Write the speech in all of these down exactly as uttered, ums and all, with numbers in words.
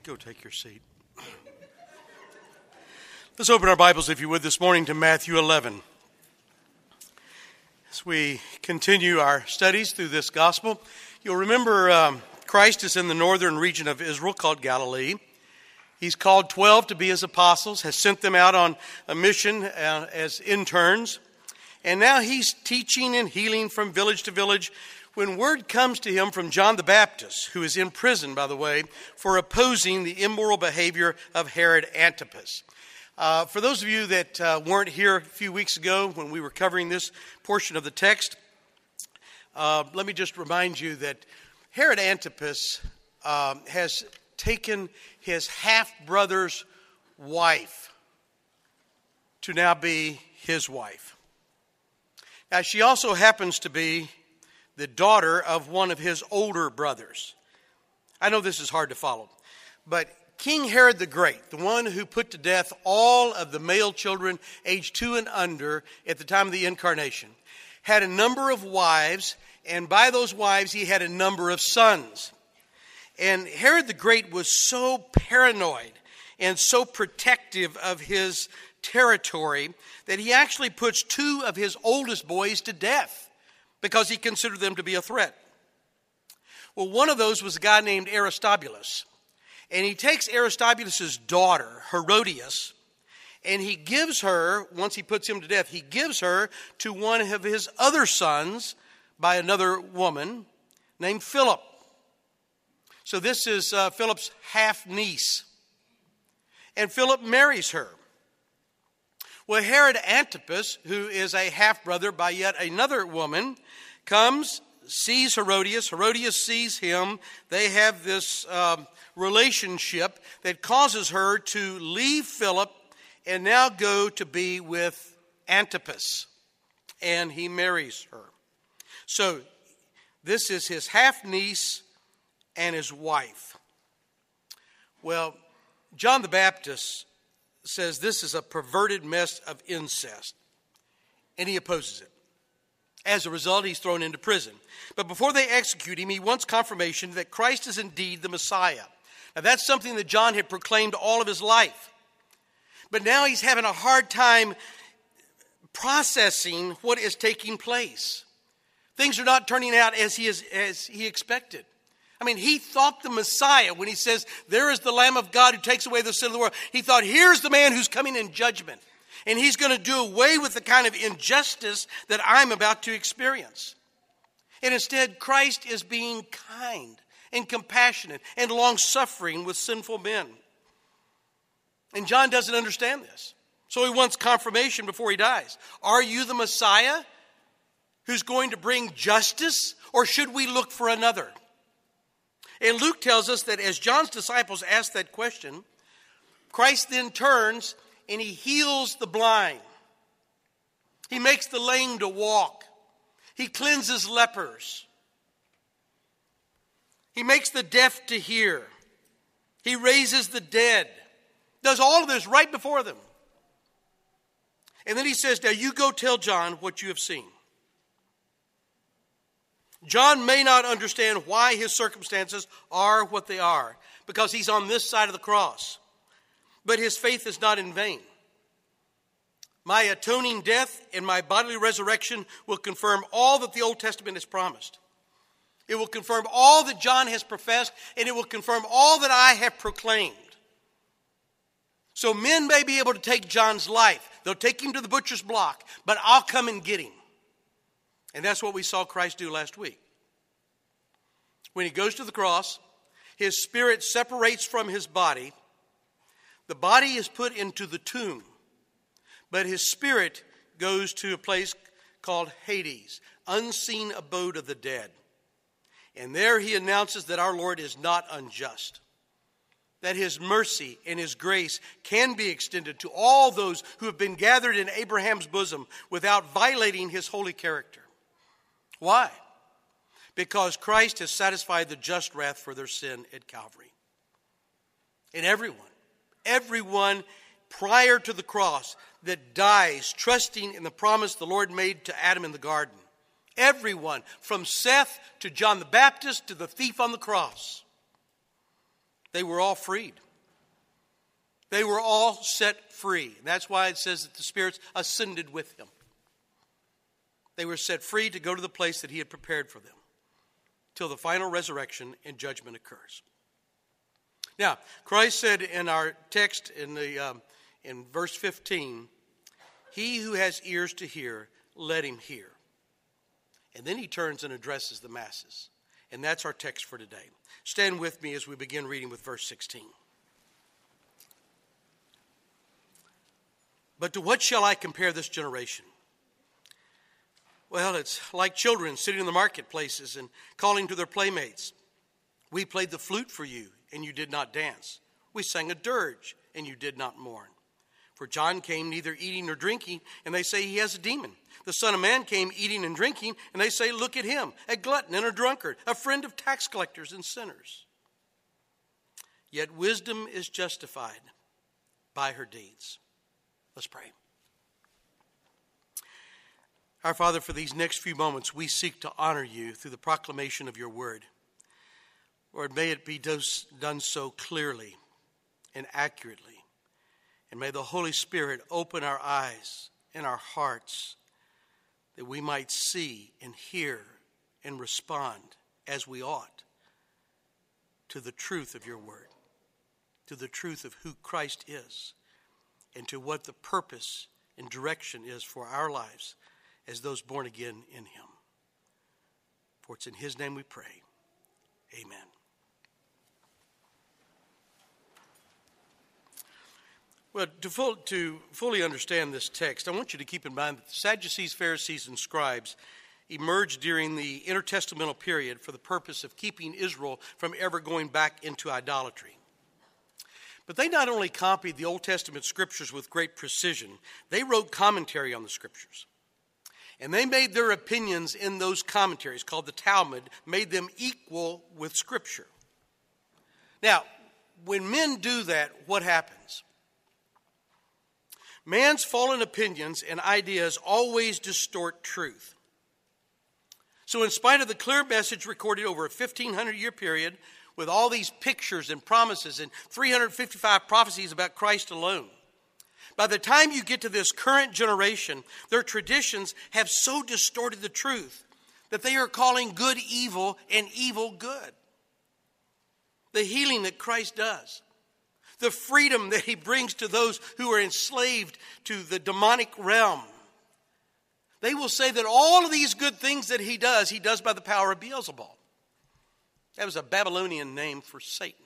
Go take your seat. Let's open our Bibles, if you would, this morning to Matthew eleven. As we continue our studies through this gospel, you'll remember um, Christ is in the northern region of Israel called Galilee. He's called twelve to be his apostles, has sent them out on a mission uh, as interns. And now he's teaching and healing from village to village when word comes to him from John the Baptist, who is in prison, by the way, for opposing the immoral behavior of Herod Antipas. Uh, for those of you that uh, weren't here a few weeks ago when we were covering this portion of the text, uh, let me just remind you that Herod Antipas uh, has taken his half-brother's wife to now be his wife. Now, she also happens to be the daughter of one of his older brothers. I know this is hard to follow, but King Herod the Great, the one who put to death all of the male children aged two and under at the time of the incarnation, had a number of wives, and by those wives he had a number of sons. And Herod the Great was so paranoid and so protective of his territory that he actually puts two of his oldest boys to death because he considered them to be a threat. Well, one of those was a guy named Aristobulus. And he takes Aristobulus' daughter, Herodias, and he gives her, once he puts him to death, he gives her to one of his other sons by another woman named Philip. So this is uh, Philip's half-niece. And Philip marries her. Well, Herod Antipas, who is a half-brother by yet another woman, comes, sees Herodias. Herodias sees him. They have this um, relationship that causes her to leave Philip and now go to be with Antipas. And he marries her. So this is his half-niece and his wife. Well, John the Baptist says this is a perverted mess of incest, and he opposes it. As a result, he's thrown into prison. But before they execute him, he wants confirmation that Christ is indeed the Messiah. Now, that's something that John had proclaimed all of his life. But now he's having a hard time processing what is taking place. Things are not turning out as he is, as he expected. I mean, he thought the Messiah, when he says, there is the Lamb of God who takes away the sin of the world, he thought, here's the man who's coming in judgment. And he's going to do away with the kind of injustice that I'm about to experience. And instead, Christ is being kind and compassionate and long-suffering with sinful men. And John doesn't understand this. So he wants confirmation before he dies. Are you the Messiah who's going to bring justice, or should we look for another? And Luke tells us that as John's disciples ask that question, Christ then turns and he heals the blind. He makes the lame to walk. He cleanses lepers. He makes the deaf to hear. He raises the dead. Does all of this right before them. And then he says, now you go tell John what you have seen. John may not understand why his circumstances are what they are, because he's on this side of the cross. But his faith is not in vain. My atoning death and my bodily resurrection will confirm all that the Old Testament has promised. It will confirm all that John has professed, and it will confirm all that I have proclaimed. So men may be able to take John's life. They'll take him to the butcher's block, but I'll come and get him. And that's what we saw Christ do last week. When he goes to the cross, his spirit separates from his body. The body is put into the tomb, but his spirit goes to a place called Hades, unseen abode of the dead. And there he announces that our Lord is not unjust, that his mercy and his grace can be extended to all those who have been gathered in Abraham's bosom without violating his holy character. Why? Because Christ has satisfied the just wrath for their sin at Calvary. And everyone, everyone prior to the cross that dies trusting in the promise the Lord made to Adam in the garden, everyone from Seth to John the Baptist to the thief on the cross, They were all freed. They were all set free. And that's why it says that the spirits ascended with him. They were set free to go to the place that he had prepared for them till the final resurrection and judgment occurs. Now, Christ said in our text in the um, in verse fifteen, "He who has ears to hear, let him hear." And then he turns and addresses the masses. And that's our text for today. Stand with me as we begin reading with verse sixteen. "But to what shall I compare this generation? Well, it's like children sitting in the marketplaces and calling to their playmates. We played the flute for you, and you did not dance. We sang a dirge, and you did not mourn. For John came neither eating nor drinking, and they say he has a demon. The Son of Man came eating and drinking, and they say, look at him, a glutton and a drunkard, a friend of tax collectors and sinners. Yet wisdom is justified by her deeds." Let's pray. Our Father, for these next few moments, we seek to honor you through the proclamation of your word. Lord, may it be done so clearly and accurately. And may the Holy Spirit open our eyes and our hearts that we might see and hear and respond as we ought to the truth of your word, to the truth of who Christ is, and to what the purpose and direction is for our lives as those born again in him. For it's in his name we pray. Amen. Well, to, full, to fully understand this text, I want you to keep in mind that the Sadducees, Pharisees, and scribes emerged during the intertestamental period for the purpose of keeping Israel from ever going back into idolatry. But they not only copied the Old Testament scriptures with great precision, they wrote commentary on the scriptures. And they made their opinions in those commentaries, called the Talmud, made them equal with Scripture. Now, when men do that, what happens? Man's fallen opinions and ideas always distort truth. So in spite of the clear message recorded over a fifteen hundred year period, with all these pictures and promises and three hundred fifty-five prophecies about Christ alone, by the time you get to this current generation, their traditions have so distorted the truth that they are calling good evil and evil good. The healing that Christ does, the freedom that he brings to those who are enslaved to the demonic realm. They will say that all of these good things that he does, he does by the power of Beelzebul. That was a Babylonian name for Satan.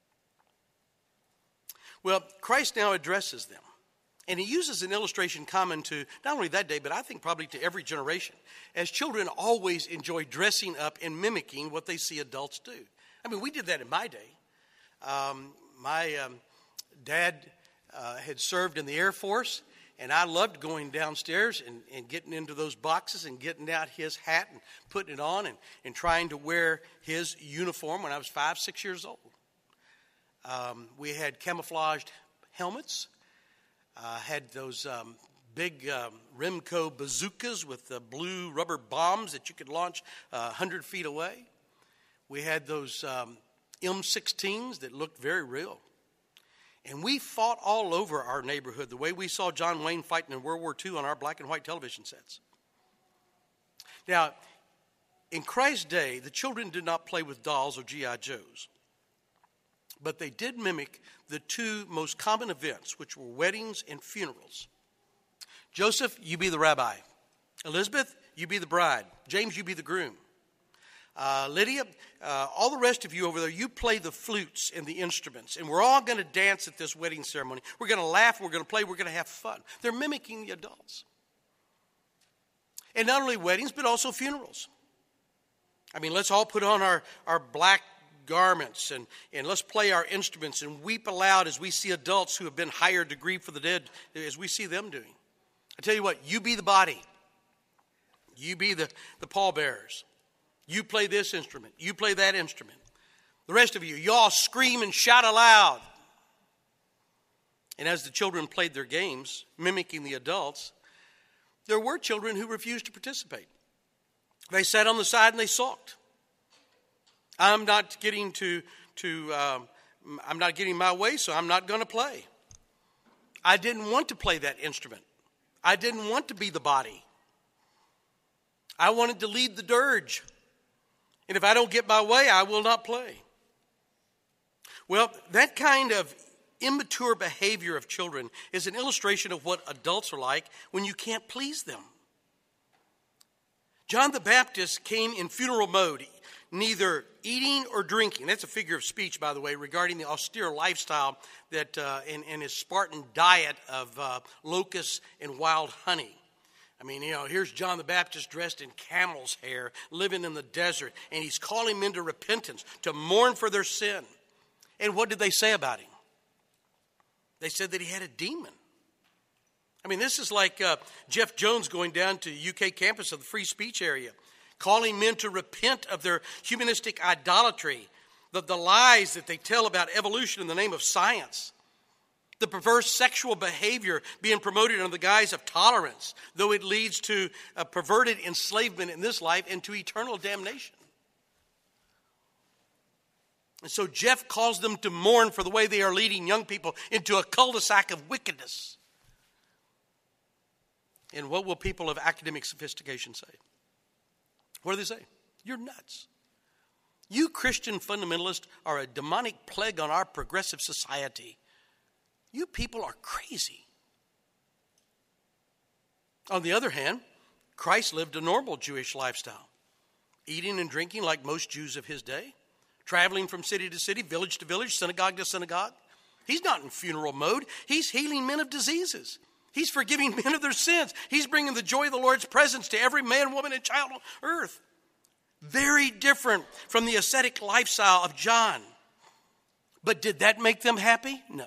Well, Christ now addresses them. And he uses an illustration common to not only that day, but I think probably to every generation. As children always enjoy dressing up and mimicking what they see adults do. I mean, we did that in my day. Um, my um, dad uh, had served in the Air Force, and I loved going downstairs and, and getting into those boxes and getting out his hat and putting it on and, and trying to wear his uniform when I was five, six years old. Um, we had camouflaged helmets. Uh, had those um, big um, Remco bazookas with the blue rubber bombs that you could launch uh, one hundred feet away. We had those um, M sixteens that looked very real. And we fought all over our neighborhood the way we saw John Wayne fighting in World War Two on our black and white television sets. Now, in Christ's day, the children did not play with dolls or G I Joes. But they did mimic the two most common events, which were weddings and funerals. Joseph, you be the rabbi. Elizabeth, you be the bride. James, you be the groom. Uh, Lydia, uh, all the rest of you over there, you play the flutes and the instruments. And we're all going to dance at this wedding ceremony. We're going to laugh, we're going to play, we're going to have fun. They're mimicking the adults. And not only weddings, but also funerals. I mean, let's all put on our, our black garments and, and let's play our instruments and weep aloud as we see adults who have been hired to grieve for the dead, as we see them doing. I tell you what, you be the body. You be the, the pallbearers. You play this instrument. You play that instrument. The rest of you, y'all scream and shout aloud. And as the children played their games, mimicking the adults, there were children who refused to participate. They sat on the side and they sulked. I'm not getting to, to um, I'm not getting my way, so I'm not going to play. I didn't want to play that instrument. I didn't want to be the body. I wanted to lead the dirge. And if I don't get my way, I will not play. Well, that kind of immature behavior of children is an illustration of what adults are like when you can't please them. John the Baptist came in funeral mode, neither eating or drinking. That's a figure of speech, by the way, regarding the austere lifestyle that uh, and, and his Spartan diet of uh, locusts and wild honey. I mean, you know, here's John the Baptist dressed in camel's hair, living in the desert, and he's calling men to repentance, to mourn for their sin. And what did they say about him? They said that he had a demon. I mean, this is like uh, Jeff Jones going down to U K campus of the free speech area, calling men to repent of their humanistic idolatry, the, the lies that they tell about evolution in the name of science, the perverse sexual behavior being promoted under the guise of tolerance, though it leads to a perverted enslavement in this life and to eternal damnation. And so Jeff calls them to mourn for the way they are leading young people into a cul-de-sac of wickedness. And what will people of academic sophistication say? What do they say? You're nuts. You Christian fundamentalists are a demonic plague on our progressive society. You people are crazy. On the other hand, Christ lived a normal Jewish lifestyle, eating and drinking like most Jews of his day, traveling from city to city, village to village, synagogue to synagogue. He's not in funeral mode. He's healing men of diseases. He's forgiving men of their sins. He's bringing the joy of the Lord's presence to every man, woman, and child on earth. Very different from the ascetic lifestyle of John. But did that make them happy? No.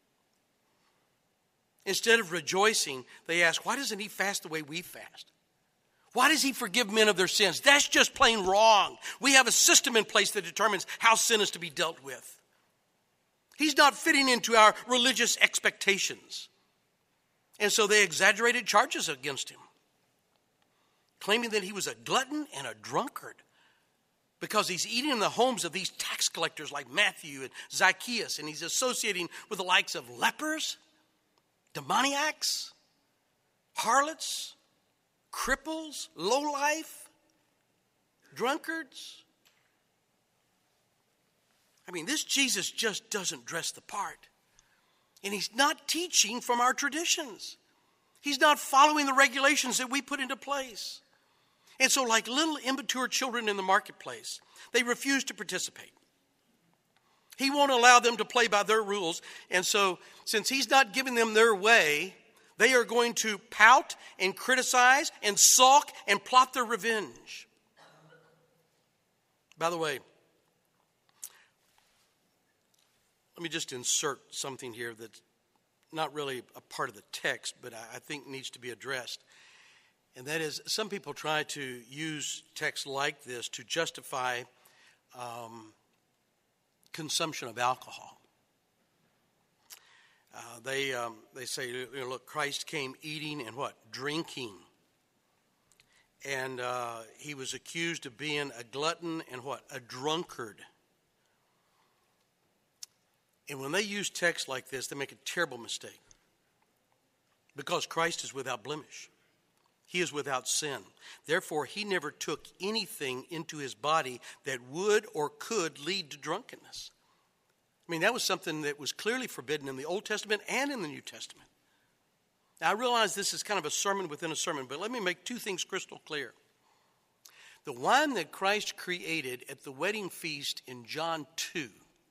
Instead of rejoicing, they ask, why doesn't he fast the way we fast? Why does he forgive men of their sins? That's just plain wrong. We have a system in place that determines how sin is to be dealt with. He's not fitting into our religious expectations. And so they exaggerated charges against him, claiming that he was a glutton and a drunkard because he's eating in the homes of these tax collectors like Matthew and Zacchaeus, and he's associating with the likes of lepers, demoniacs, harlots, cripples, lowlife, drunkards. I mean, this Jesus just doesn't dress the part. And he's not teaching from our traditions. He's not following the regulations that we put into place. And so like little immature children in the marketplace, they refuse to participate. He won't allow them to play by their rules. And so since he's not giving them their way, they are going to pout and criticize and sulk and plot their revenge. By the way, let me just insert something here that's not really a part of the text, but I think needs to be addressed. And that is, some people try to use texts like this to justify um, consumption of alcohol. Uh, they um, they say, you know, look, Christ came eating and what? Drinking. And uh, he was accused of being a glutton and what? A drunkard. And when they use texts like this, they make a terrible mistake. Because Christ is without blemish. He is without sin. Therefore, he never took anything into his body that would or could lead to drunkenness. I mean, that was something that was clearly forbidden in the Old Testament and in the New Testament. Now, I realize this is kind of a sermon within a sermon, but let me make two things crystal clear. The wine that Christ created at the wedding feast in John two,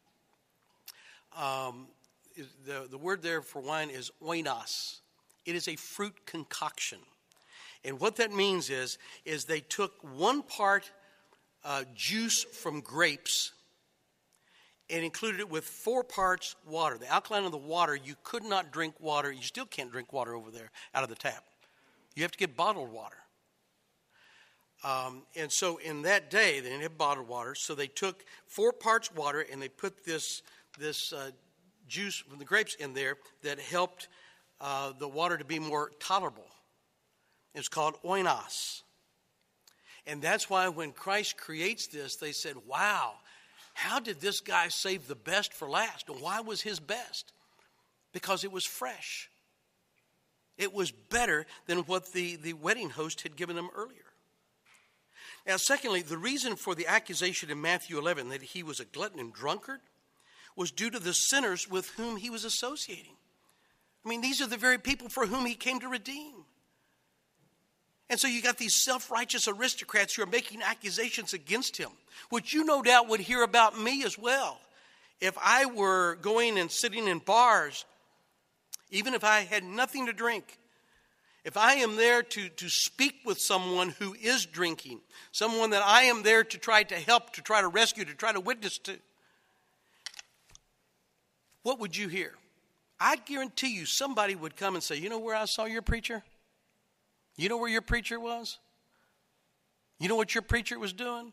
Um, the, the word there for wine is oinos. It is a fruit concoction. And what that means is, is they took one part uh, juice from grapes and included it with four parts water. The alkaline of the water, you could not drink water. You still can't drink water over there out of the tap. You have to get bottled water. Um, and so in that day, they didn't have bottled water. So they took four parts water and they put this this uh, juice from the grapes in there that helped uh, the water to be more tolerable. It's called oinos. And that's why when Christ creates this, they said, wow, how did this guy save the best for last? And why was his best? Because it was fresh. It was better than what the, the wedding host had given them earlier. Now, secondly, the reason for the accusation in Matthew eleven that he was a glutton and drunkard was due to the sinners with whom he was associating. I mean, these are the very people for whom he came to redeem. And so you got these self-righteous aristocrats who are making accusations against him, which you no doubt would hear about me as well. If I were going and sitting in bars, even if I had nothing to drink, if I am there to, to speak with someone who is drinking, someone that I am there to try to help, to try to rescue, to try to witness to, what would you hear? I guarantee you somebody would come and say, you know where I saw your preacher? You know where your preacher was? You know what your preacher was doing?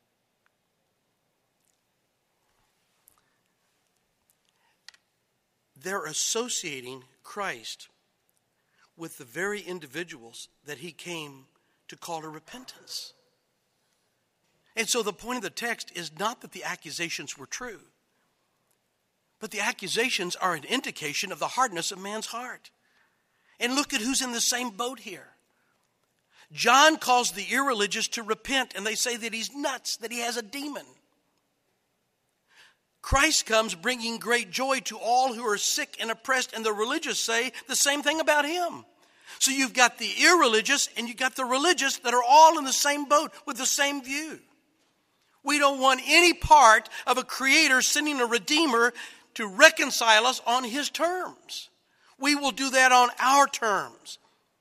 They're associating Christ with the very individuals that he came to call to repentance. And so the point of the text is not that the accusations were true, but the accusations are an indication of the hardness of man's heart. And look at who's in the same boat here. John calls the irreligious to repent, and they say that he's nuts, that he has a demon. Christ comes bringing great joy to all who are sick and oppressed, and the religious say the same thing about him. So you've got the irreligious and you've got the religious that are all in the same boat with the same view. We don't want any part of a creator sending a redeemer to reconcile us on his terms. We will do that on our terms.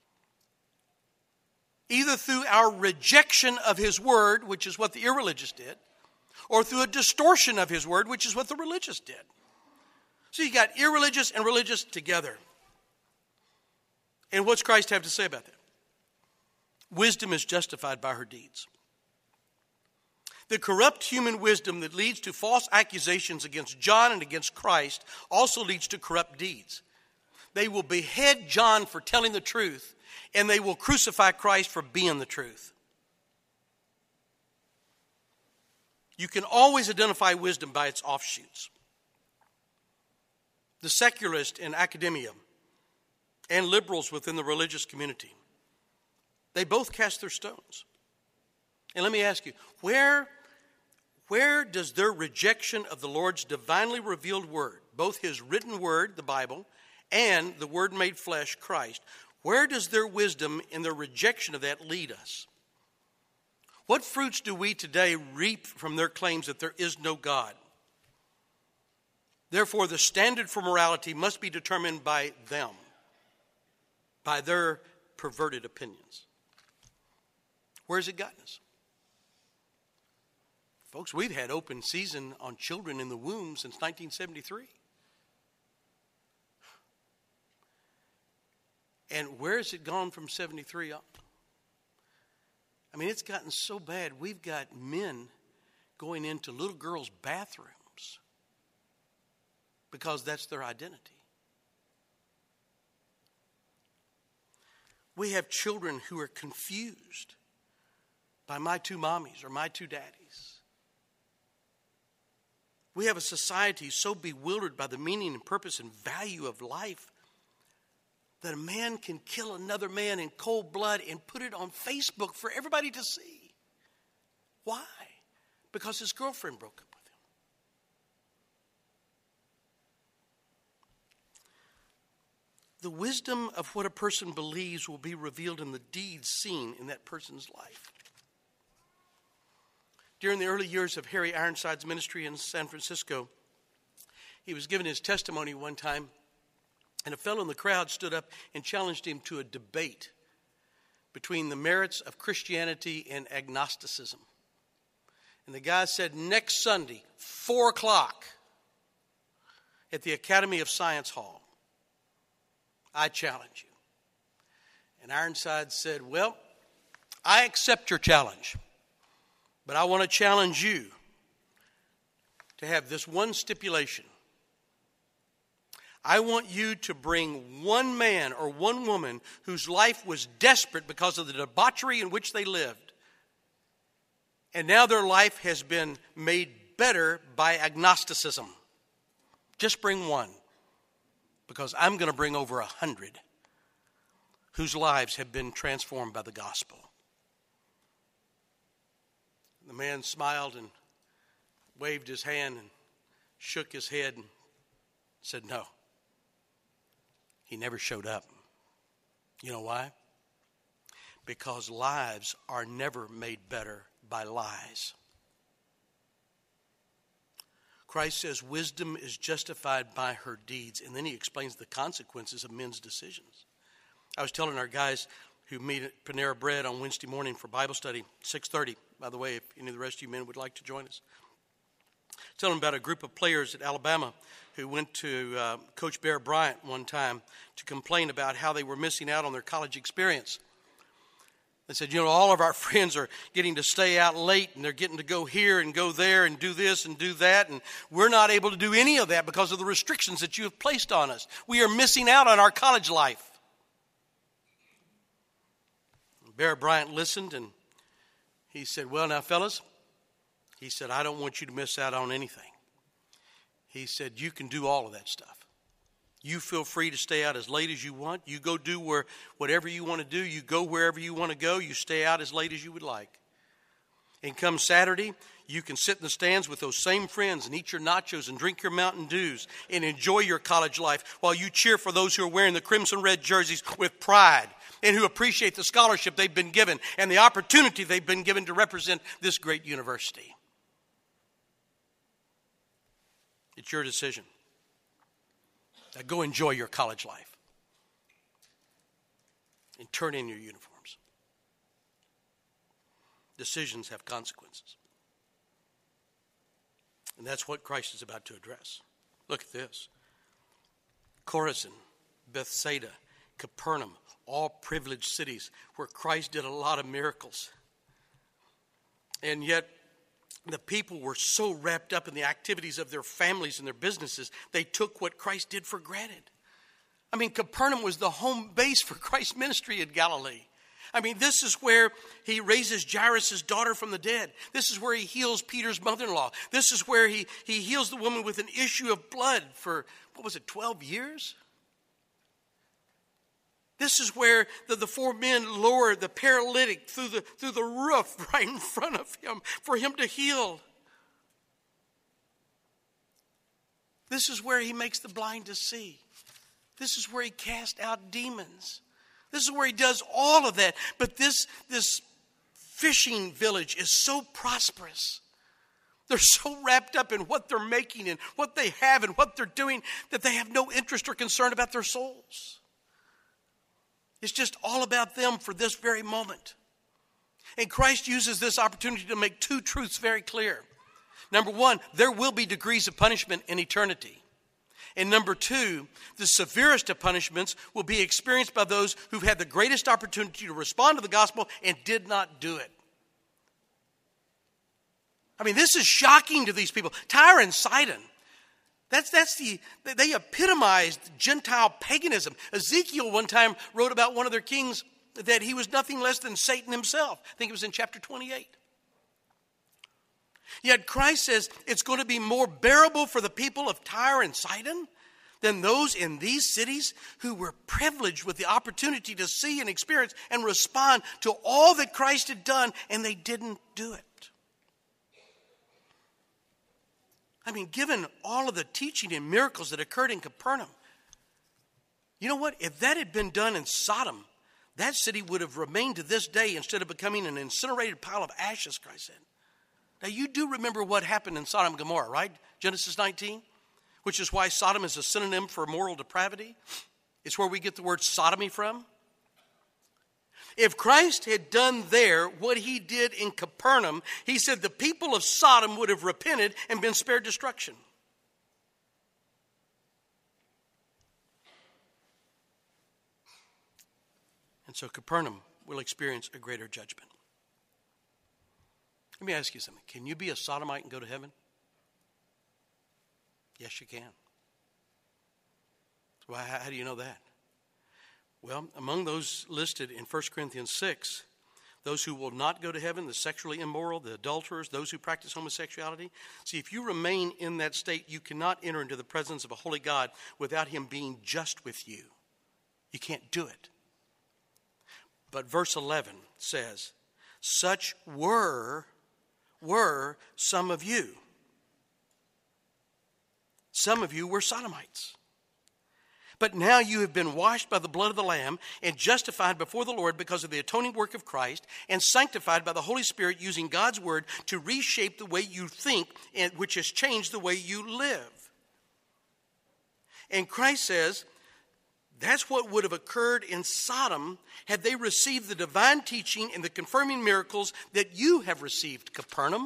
Either through our rejection of his word, which is what the irreligious did, or through a distortion of his word, which is what the religious did. So you got irreligious and religious together. And what's Christ have to say about that? Wisdom is justified by her deeds. The corrupt human wisdom that leads to false accusations against John and against Christ also leads to corrupt deeds. They will behead John for telling the truth, and they will crucify Christ for being the truth. You can always identify wisdom by its offshoots. The secularists in academia and liberals within the religious community, they both cast their stones. And let me ask you, where, where does their rejection of the Lord's divinely revealed word, both his written word, the Bible, and the word made flesh, Christ, where does their wisdom in their rejection of that lead us? What fruits do we today reap from their claims that there is no God? Therefore, the standard for morality must be determined by them, by their perverted opinions. Where has it gotten us? Folks, we've had open season on children in the womb since nineteen seventy-three. And where has it gone from seventy-three up? I mean, it's gotten so bad, we've got men going into little girls' bathrooms because that's their identity. We have children who are confused by my two mommies or my two daddies. We have a society so bewildered by the meaning and purpose and value of life that a man can kill another man in cold blood and put it on Facebook for everybody to see. Why? Because his girlfriend broke up with him. The wisdom of what a person believes will be revealed in the deeds seen in that person's life. During the early years of Harry Ironside's ministry in San Francisco, he was given his testimony one time, and a fellow in the crowd stood up and challenged him to a debate between the merits of Christianity and agnosticism. And the guy said, next Sunday, four o'clock, at the Academy of Science Hall, I challenge you. And Ironside said, well, I accept your challenge, but I want to challenge you to have this one stipulation. I want you to bring one man or one woman whose life was desperate because of the debauchery in which they lived. And now their life has been made better by agnosticism. Just bring one, because I'm going to bring over a hundred whose lives have been transformed by the gospel. The man smiled and waved his hand and shook his head and said no. He never showed up. You know why? Because lives are never made better by lies. Christ says wisdom is justified by her deeds, and then he explains the consequences of men's decisions. I was telling our guys who meet at Panera Bread on Wednesday morning for Bible study, six thirty, by the way, if any of the rest of you men would like to join us. Telling them about a group of players at Alabama who went to uh, Coach Bear Bryant one time to complain about how they were missing out on their college experience. They said, you know, all of our friends are getting to stay out late, and they're getting to go here and go there and do this and do that, and we're not able to do any of that because of the restrictions that you have placed on us. We are missing out on our college life. Bear Bryant listened, and he said, well, now, fellas, he said, I don't want you to miss out on anything. He said, you can do all of that stuff. You feel free to stay out as late as you want. You go do where, whatever you want to do. You go wherever you want to go. You stay out as late as you would like. And come Saturday, you can sit in the stands with those same friends and eat your nachos and drink your Mountain Dews and enjoy your college life while you cheer for those who are wearing the crimson red jerseys with pride and who appreciate the scholarship they've been given and the opportunity they've been given to represent this great university. It's your decision. Now go enjoy your college life and turn in your uniforms. Decisions have consequences. And that's what Christ is about to address. Look at this. Chorazin, Bethsaida, Capernaum, all privileged cities where Christ did a lot of miracles. And yet, the people were so wrapped up in the activities of their families and their businesses, they took what Christ did for granted. I mean, Capernaum was the home base for Christ's ministry in Galilee. I mean, this is where he raises Jairus' daughter from the dead. This is where he heals Peter's mother-in-law. This is where he, he heals the woman with an issue of blood for, what was it, twelve years? This is where the, the four men lowered the paralytic through the, through the roof right in front of him for him to heal. This is where he makes the blind to see. This is where he casts out demons. This is where he does all of that. But this, this fishing village is so prosperous. They're so wrapped up in what they're making and what they have and what they're doing that they have no interest or concern about their souls. It's just all about them for this very moment. And Christ uses this opportunity to make two truths very clear. Number one, there will be degrees of punishment in eternity. And number two, the severest of punishments will be experienced by those who've had the greatest opportunity to respond to the gospel and did not do it. I mean, this is shocking to these people. Tyre and Sidon. That's, that's the, they epitomized Gentile paganism. Ezekiel one time wrote about one of their kings that he was nothing less than Satan himself. I think it was in chapter twenty-eight. Yet Christ says it's going to be more bearable for the people of Tyre and Sidon than those in these cities who were privileged with the opportunity to see and experience and respond to all that Christ had done, and they didn't do it. I mean, given all of the teaching and miracles that occurred in Capernaum, you know what? If that had been done in Sodom, that city would have remained to this day instead of becoming an incinerated pile of ashes, Christ said. Now, you do remember what happened in Sodom and Gomorrah, right? Genesis nineteen, which is why Sodom is a synonym for moral depravity. It's where we get the word sodomy from. If Christ had done there what he did in Capernaum, he said the people of Sodom would have repented and been spared destruction. And so Capernaum will experience a greater judgment. Let me ask you something. Can you be a sodomite and go to heaven? Yes, you can. Well, how, how do you know that? Well, among those listed in First Corinthians six, those who will not go to heaven, the sexually immoral, the adulterers, those who practice homosexuality. See, if you remain in that state, you cannot enter into the presence of a holy God without him being just with you. You can't do it. But verse eleven says, such were, were some of you. Some of you were sodomites. But now you have been washed by the blood of the Lamb and justified before the Lord because of the atoning work of Christ, and sanctified by the Holy Spirit, using God's word to reshape the way you think, and which has changed the way you live. And Christ says that's what would have occurred in Sodom had they received the divine teaching and the confirming miracles that you have received, Capernaum.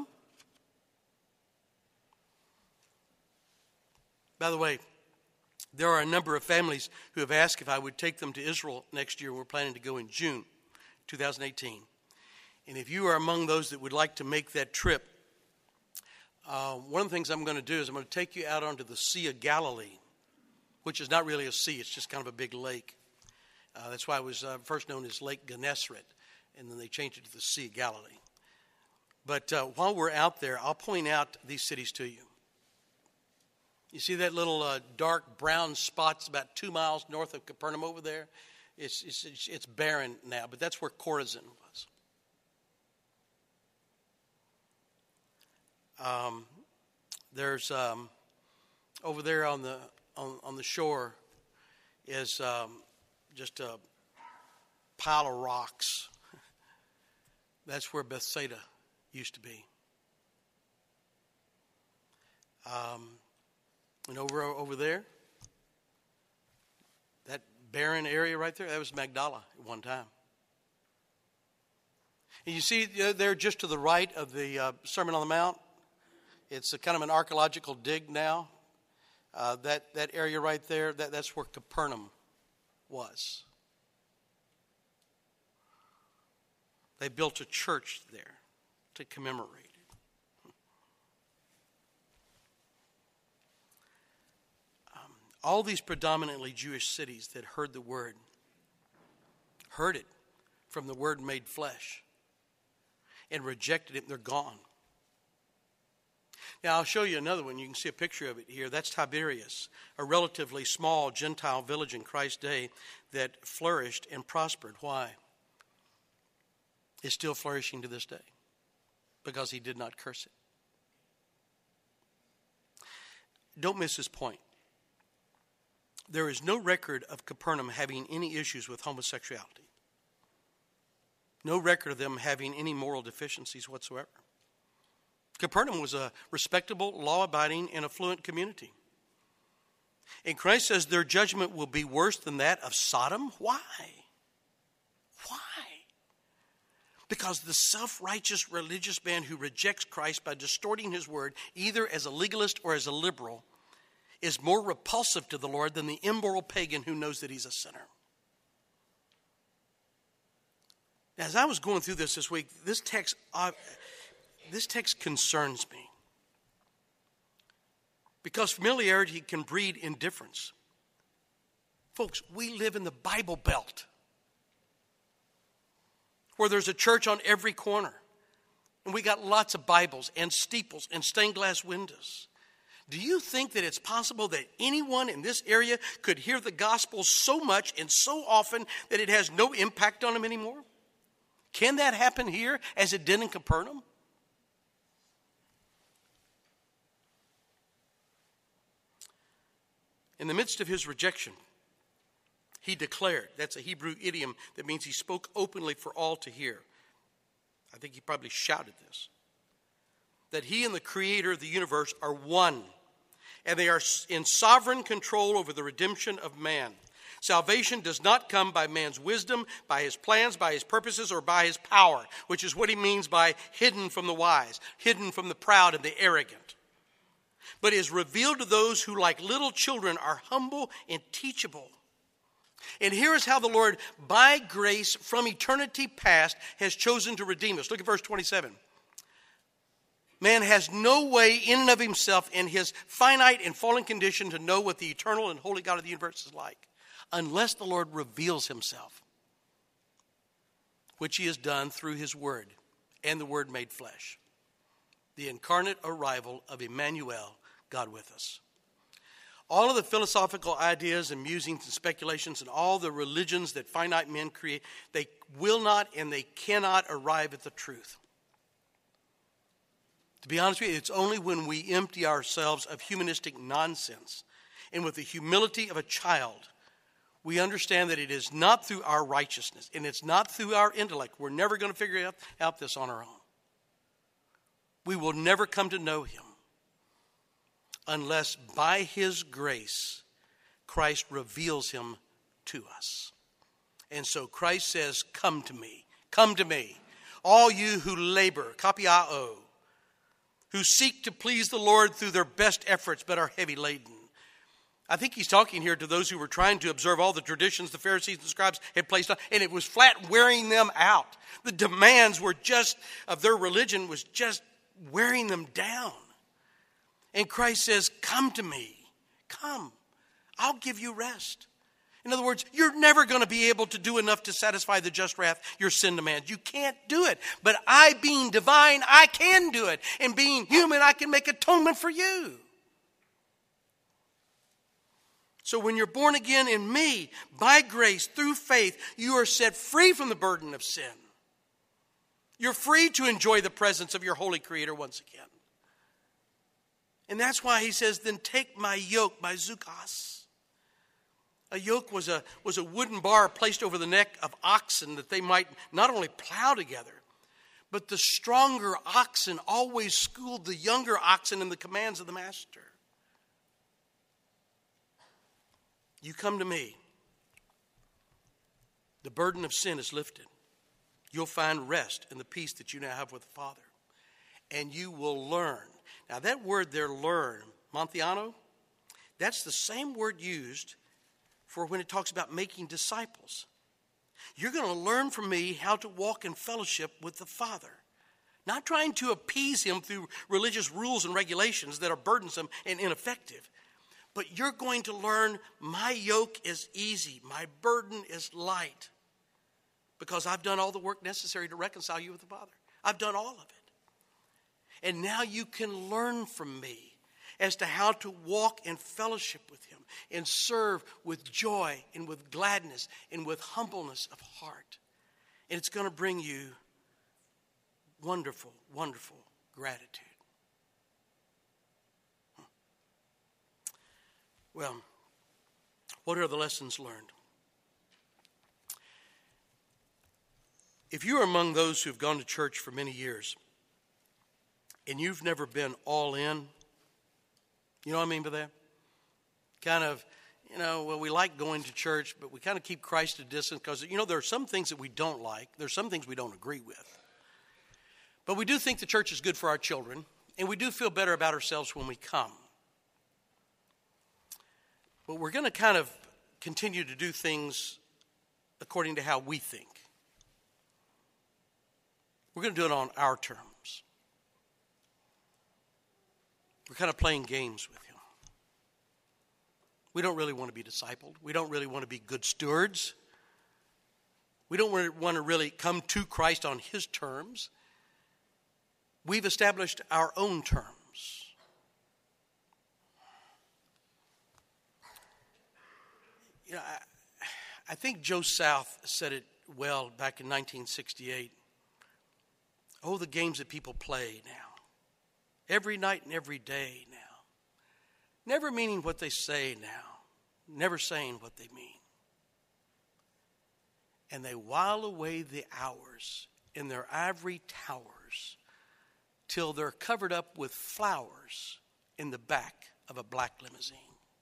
By the way, there are a number of families who have asked if I would take them to Israel next year. We're planning to go in June twenty eighteen. And if you are among those that would like to make that trip, uh, one of the things I'm going to do is I'm going to take you out onto the Sea of Galilee, which is not really a sea. It's just kind of a big lake. Uh, that's why it was uh, first known as Lake Gennesaret, and then they changed it to the Sea of Galilee. But uh, while we're out there, I'll point out these cities to you. You see that little uh, dark brown spot about two miles north of Capernaum over there? It's, it's, it's barren now, but that's where Chorazin was. Um, there's um, over there on the on, on the shore is um, just a pile of rocks. That's where Bethsaida used to be. Um, And over over there, that barren area right there, that was Magdala at one time. And you see there just to the right of the uh, Sermon on the Mount, it's a kind of an archaeological dig now. Uh, that, that area right there, that, that's where Capernaum was. They built a church there to commemorate. All these predominantly Jewish cities that heard the word, heard it from the word made flesh, and rejected it, they're gone. Now, I'll show you another one. You can see a picture of it here. That's Tiberias, a relatively small Gentile village in Christ's day that flourished and prospered. Why? It's still flourishing to this day because he did not curse it. Don't miss this point. There is no record of Capernaum having any issues with homosexuality. No record of them having any moral deficiencies whatsoever. Capernaum was a respectable, law-abiding, and affluent community. And Christ says their judgment will be worse than that of Sodom. Why? Why? Because the self-righteous religious man who rejects Christ by distorting his word, either as a legalist or as a liberal, is more repulsive to the Lord than the immoral pagan who knows that he's a sinner. As I was going through this this week, this text, uh, this text concerns me. Because familiarity can breed indifference. Folks, we live in the Bible Belt, where there's a church on every corner. And we got lots of Bibles and steeples and stained glass windows. Do you think that it's possible that anyone in this area could hear the gospel so much and so often that it has no impact on them anymore? Can that happen here as it did in Capernaum? In the midst of his rejection, he declared, that's a Hebrew idiom that means he spoke openly for all to hear. I think he probably shouted this. That he and the creator of the universe are one. And they are in sovereign control over the redemption of man. Salvation does not come by man's wisdom, by his plans, by his purposes, or by his power, which is what he means by hidden from the wise, hidden from the proud and the arrogant. But is revealed to those who, like little children, are humble and teachable. And here is how the Lord, by grace from eternity past, has chosen to redeem us. Look at verse twenty-seven. Man has no way in and of himself in his finite and fallen condition to know what the eternal and holy God of the universe is like, unless the Lord reveals himself which he has done through his word and the word made flesh. The incarnate arrival of Emmanuel, God with us. All of the philosophical ideas and musings and speculations and all the religions that finite men create, they will not and they cannot arrive at the truth. To be honest with you, it's only when we empty ourselves of humanistic nonsense and with the humility of a child, we understand that it is not through our righteousness and it's not through our intellect. We're never going to figure out, out this on our own. We will never come to know him unless by his grace, Christ reveals him to us. And so Christ says, come to me, come to me, all you who labor, kapiao, who seek to please the Lord through their best efforts but are heavy laden. I think he's talking here to those who were trying to observe all the traditions the Pharisees and scribes had placed on, and it was flat wearing them out. The demands were just, of their religion was just wearing them down. And Christ says, come to me, come, I'll give you rest. In other words, you're never going to be able to do enough to satisfy the just wrath your sin demands. You can't do it. But I, being divine, I can do it. And being human, I can make atonement for you. So when you're born again in me, by grace, through faith, you are set free from the burden of sin. You're free to enjoy the presence of your holy Creator once again. And that's why he says, then take my yoke, my zukos. A yoke was a, was a wooden bar placed over the neck of oxen that they might not only plow together, but the stronger oxen always schooled the younger oxen in the commands of the master. You come to me. The burden of sin is lifted. You'll find rest in the peace that you now have with the Father. And you will learn. Now that word there, learn, Monthiano, that's the same word used for when it talks about making disciples. You're going to learn from me how to walk in fellowship with the Father. Not trying to appease him through religious rules and regulations that are burdensome and ineffective. But you're going to learn my yoke is easy, my burden is light. Because I've done all the work necessary to reconcile you with the Father. I've done all of it. And now you can learn from me as to how to walk in fellowship with him and serve with joy and with gladness and with humbleness of heart. And it's going to bring you wonderful, wonderful gratitude. Well, what are the lessons learned? If you are among those who have gone to church for many years and you've never been all in, you know what I mean by that? Kind of, you know, well, we like going to church, but we kind of keep Christ at a distance because, you know, there are some things that we don't like. There's some things we don't agree with. But we do think the church is good for our children, and we do feel better about ourselves when we come. But we're going to kind of continue to do things according to how we think. We're going to do it on our terms. We're kind of playing games with him. We don't really want to be discipled. We don't really want to be good stewards. We don't want to really come to Christ on his terms. We've established our own terms. You know, I, I think Joe South said it well back in nineteen sixty-eight. Oh, the games that people play now. Every night and every day now. Never meaning what they say now. Never saying what they mean. And they while away the hours in their ivory towers till they're covered up with flowers in the back of a black limousine.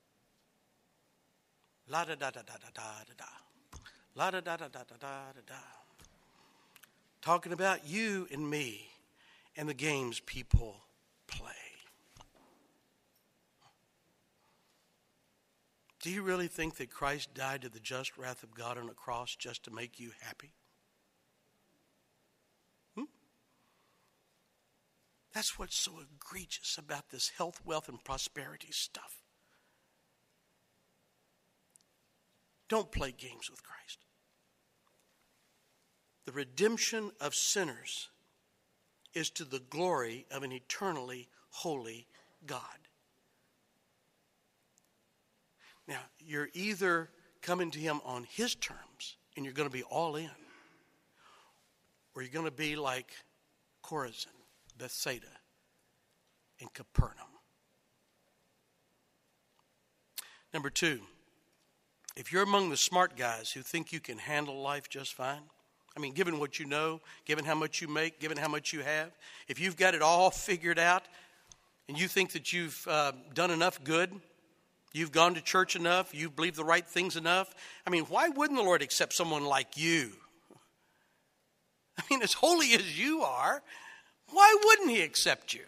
La da da da da da da da da. La da da da da da da da da. Talking about you and me and the games people play. Do you really think that Christ died to the just wrath of God on a cross just to make you happy? Hmm? That's what's so egregious about this health, wealth, and prosperity stuff. Don't play games with Christ. The redemption of sinners is to the glory of an eternally holy God. Now, you're either coming to him on his terms and you're going to be all in, or you're going to be like Chorazin, Bethsaida, and Capernaum. Number two, if you're among the smart guys who think you can handle life just fine, I mean, given what you know, given how much you make, given how much you have, if you've got it all figured out and you think that you've uh, done enough good, you've gone to church enough, you believe the right things enough, I mean, why wouldn't the Lord accept someone like you? I mean, as holy as you are, why wouldn't he accept you?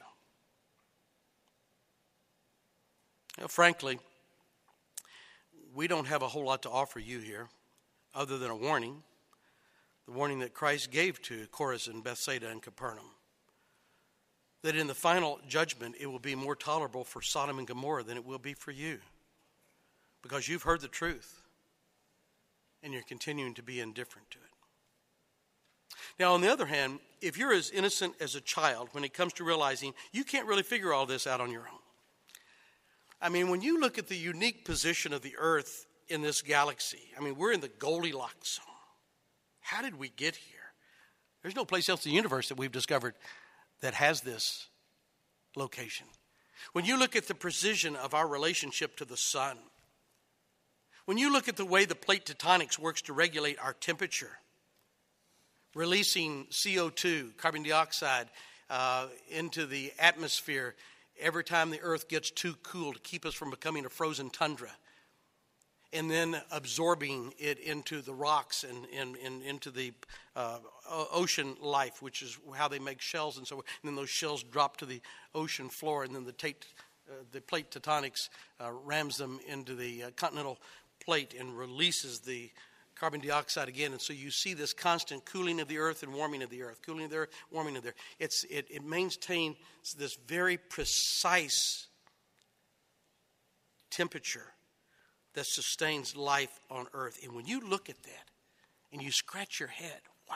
You know, frankly, we don't have a whole lot to offer you here other than a warning. The warning that Christ gave to Chorazin, Bethsaida, and Capernaum. That in the final judgment, it will be more tolerable for Sodom and Gomorrah than it will be for you. Because you've heard the truth. And you're continuing to be indifferent to it. Now, on the other hand, if you're as innocent as a child when it comes to realizing you can't really figure all this out on your own. I mean, when you look at the unique position of the earth in this galaxy, I mean, we're in the Goldilocks zone. How did we get here? There's no place else in the universe that we've discovered that has this location. When you look at the precision of our relationship to the sun, when you look at the way the plate tectonics works to regulate our temperature, releasing C O two, carbon dioxide, uh, into the atmosphere every time the earth gets too cool to keep us from becoming a frozen tundra, and then absorbing it into the rocks and, and, and into the uh, ocean life, which is how they make shells and so on. And then those shells drop to the ocean floor, and then the, tate, uh, the plate tectonics uh, rams them into the uh, continental plate and releases the carbon dioxide again. And so you see this constant cooling of the earth and warming of the earth, cooling of the earth, warming of the earth. It's, it, it maintains this very precise temperature that sustains life on earth. And when you look at that and you scratch your head, wow,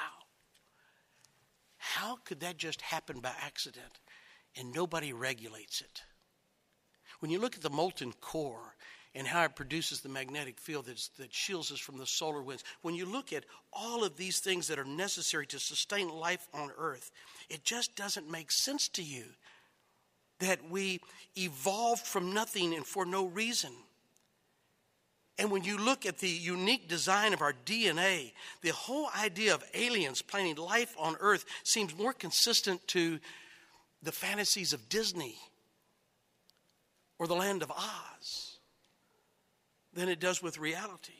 how could that just happen by accident and nobody regulates it? When you look at the molten core and how it produces the magnetic field that's, that shields us from the solar winds, when you look at all of these things that are necessary to sustain life on earth, it just doesn't make sense to you that we evolved from nothing and for no reason. And when you look at the unique design of our D N A, the whole idea of aliens planning life on earth seems more consistent to the fantasies of Disney or the Land of Oz than it does with reality.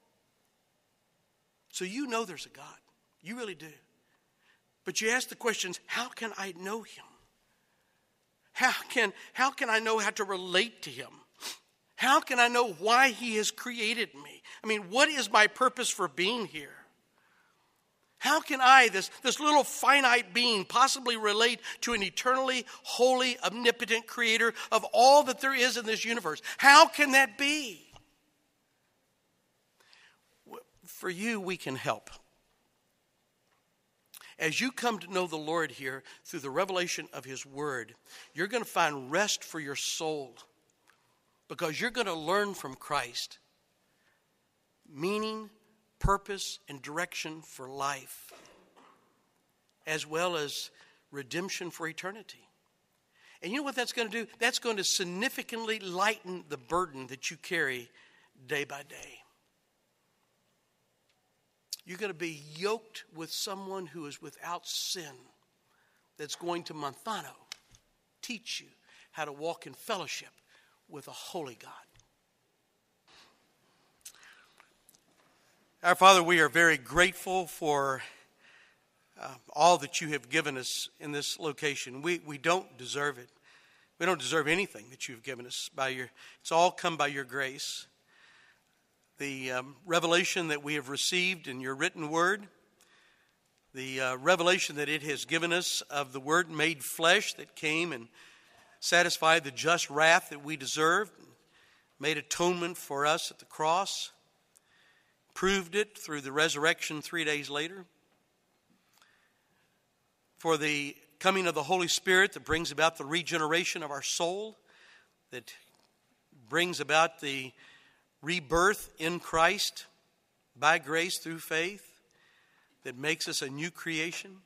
So you know there's a God. You really do. But you ask the questions, how can I know him? How can, how can I know how to relate to him? How can I know why he has created me? I mean, what is my purpose for being here? How can I, this, this little finite being, possibly relate to an eternally holy, omnipotent creator of all that there is in this universe? How can that be? For you, we can help. As you come to know the Lord here through the revelation of his word, you're going to find rest for your soul. Because you're going to learn from Christ meaning, purpose, and direction for life, as well as redemption for eternity. And you know what that's going to do? That's going to significantly lighten the burden that you carry day by day. You're going to be yoked with someone who is without sin, that's going to Manthano teach you how to walk in fellowship with a holy God. Our Father, we are very grateful for uh, all that you have given us in this location. We we don't deserve it. We don't deserve anything that you've given us. By your, it's all come by your grace. The um, revelation that we have received in your written word, the uh, revelation that it has given us of the Word made flesh that came and satisfied the just wrath that we deserved, made atonement for us at the cross, proved it through the resurrection three days later. for the coming of the Holy Spirit that brings about the regeneration of our soul, that brings about the rebirth in Christ by grace through faith, that makes us a new creation,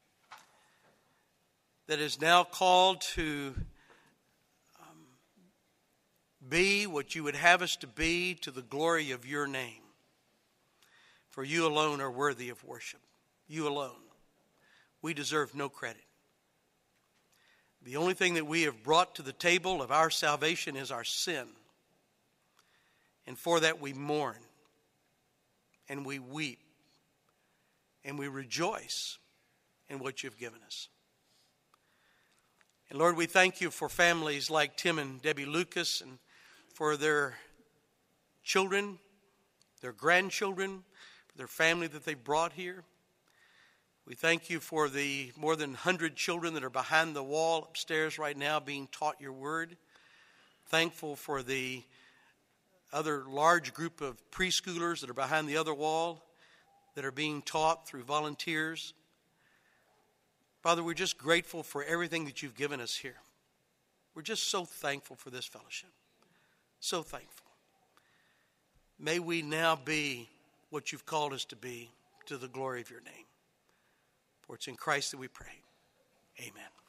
that is now called to um, be what you would have us to be to the glory of your name. For you alone are worthy of worship. You alone. We deserve no credit. The only thing that we have brought to the table of our salvation is our sin. And for that we mourn, and we weep, and we rejoice in what you've given us. And Lord, we thank you for families like Tim and Debbie Lucas, and for their children, their grandchildren, for their family that they've brought here. We thank you for the more than one hundred children that are behind the wall upstairs right now being taught your word. Thankful for the other large group of preschoolers that are behind the other wall that are being taught through volunteers. Father, we're just grateful for everything that you've given us here. We're just so thankful for this fellowship. So thankful. May we now be what you've called us to be to the glory of your name. For it's in Christ that we pray. Amen.